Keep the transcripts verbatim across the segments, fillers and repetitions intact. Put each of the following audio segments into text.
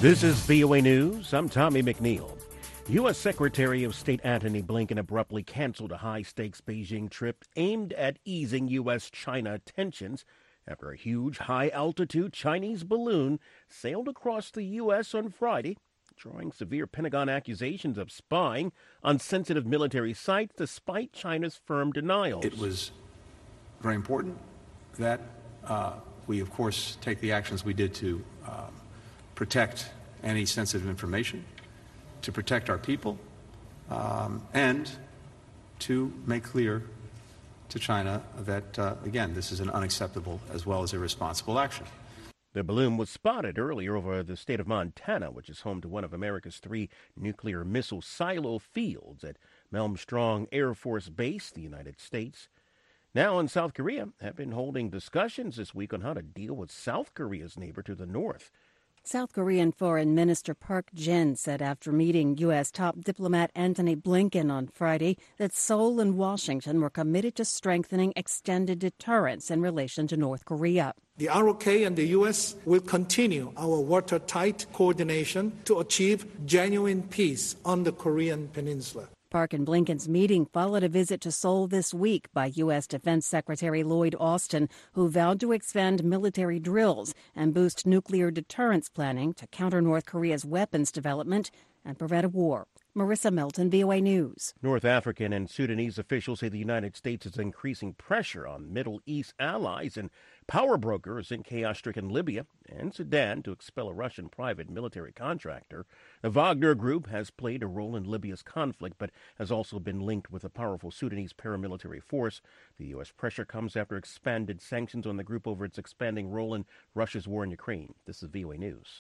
This is V O A News. I'm Tommy McNeil. U S. Secretary of State Antony Blinken abruptly canceled a high-stakes Beijing trip aimed at easing U S China tensions after a huge high-altitude Chinese balloon sailed across the U S on Friday, drawing severe Pentagon accusations of spying on sensitive military sites despite China's firm denials. It was very important that uh, we, of course, take the actions we did to uh, protect any sensitive information, to protect our people, um, and to make clear to China that, uh, again, this is an unacceptable as well as irresponsible action. The balloon was spotted earlier over the state of Montana, which is home to one of America's three nuclear missile silo fields at Malmstrom Air Force Base, the United States. Now in South Korea have been holding discussions this week on how to deal with South Korea's neighbor to the north. South Korean Foreign Minister Park Jin said after meeting U S top diplomat Antony Blinken on Friday that Seoul and Washington were committed to strengthening extended deterrence in relation to North Korea. The R O K and the U S will continue our watertight coordination to achieve genuine peace on the Korean peninsula. Park and Blinken's meeting followed a visit to Seoul this week by U S. Defense Secretary Lloyd Austin, who vowed to expand military drills and boost nuclear deterrence planning to counter North Korea's weapons development and prevent a war. Marissa Melton, V O A News. North African and Sudanese officials say the United States is increasing pressure on Middle East allies and power brokers in chaos-stricken Libya and Sudan to expel a Russian private military contractor. The Wagner Group has played a role in Libya's conflict, but has also been linked with a powerful Sudanese paramilitary force. The U S pressure comes after expanded sanctions on the group over its expanding role in Russia's war in Ukraine. This is V O A News.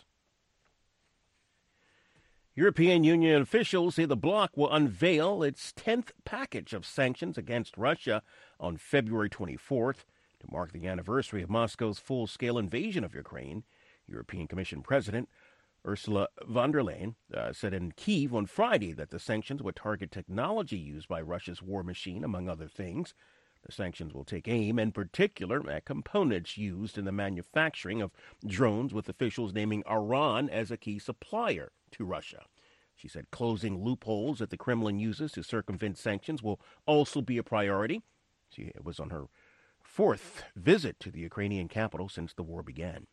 European Union officials say the bloc will unveil its tenth package of sanctions against Russia on February twenty-fourth to mark the anniversary of Moscow's full-scale invasion of Ukraine. European Commission President Ursula von der Leyen uh, said in Kyiv on Friday that the sanctions would target technology used by Russia's war machine, among other things. The sanctions will take aim, in particular, at components used in the manufacturing of drones, with officials naming Iran as a key supplier to Russia. She said closing loopholes that the Kremlin uses to circumvent sanctions will also be a priority. She was on her fourth visit to the Ukrainian capital since the war began.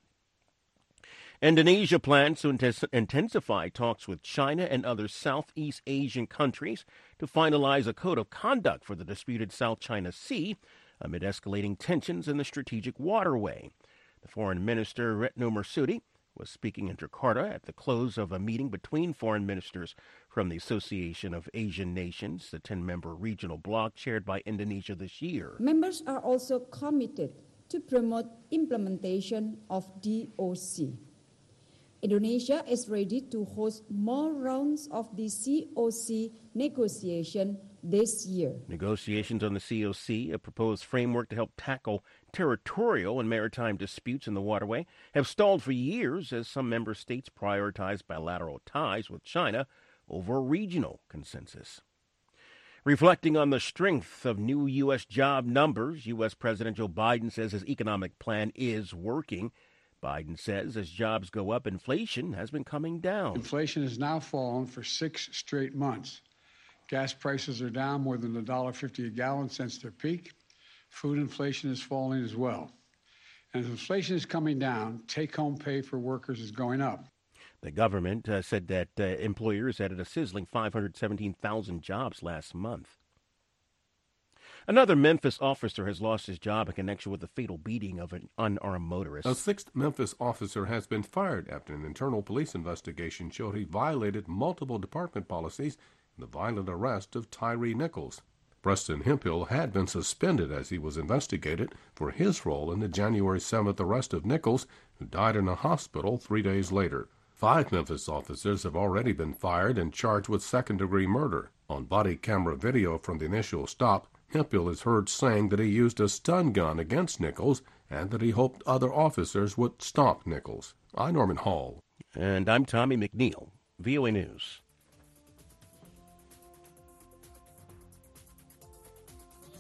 Indonesia plans to intensify talks with China and other Southeast Asian countries to finalize a code of conduct for the disputed South China Sea amid escalating tensions in the strategic waterway. The foreign minister, Retno Marsudi, was speaking in Jakarta at the close of a meeting between foreign ministers from the Association of Asian Nations, the ten-member regional bloc chaired by Indonesia this year. Members are also committed to promote implementation of D O C. Indonesia is ready to host more rounds of the C O C negotiation this year. Negotiations on the C O C, a proposed framework to help tackle territorial and maritime disputes in the waterway, have stalled for years as some member states prioritize bilateral ties with China over regional consensus. Reflecting on the strength of new U S job numbers, U S. President Joe Biden says his economic plan is working. Biden says as jobs go up, inflation has been coming down. Inflation has now fallen for six straight months. Gas prices are down more than one dollar fifty a gallon since their peak. Food inflation is falling as well. And as inflation is coming down, take-home pay for workers is going up. The government uh, said that uh, employers added a sizzling five hundred seventeen thousand jobs last month. Another Memphis officer has lost his job in connection with the fatal beating of an unarmed motorist. A sixth Memphis officer has been fired after an internal police investigation showed he violated multiple department policies in the violent arrest of Tyree Nichols. Preston Hemphill had been suspended as he was investigated for his role in the January seventh arrest of Nichols, who died in a hospital three days later. Five Memphis officers have already been fired and charged with second-degree murder. On body camera video from the initial stop, Hemphill is heard saying that he used a stun gun against Nichols and that he hoped other officers would stop Nichols. I'm Norman Hall. And I'm Tommy McNeil, V O A News.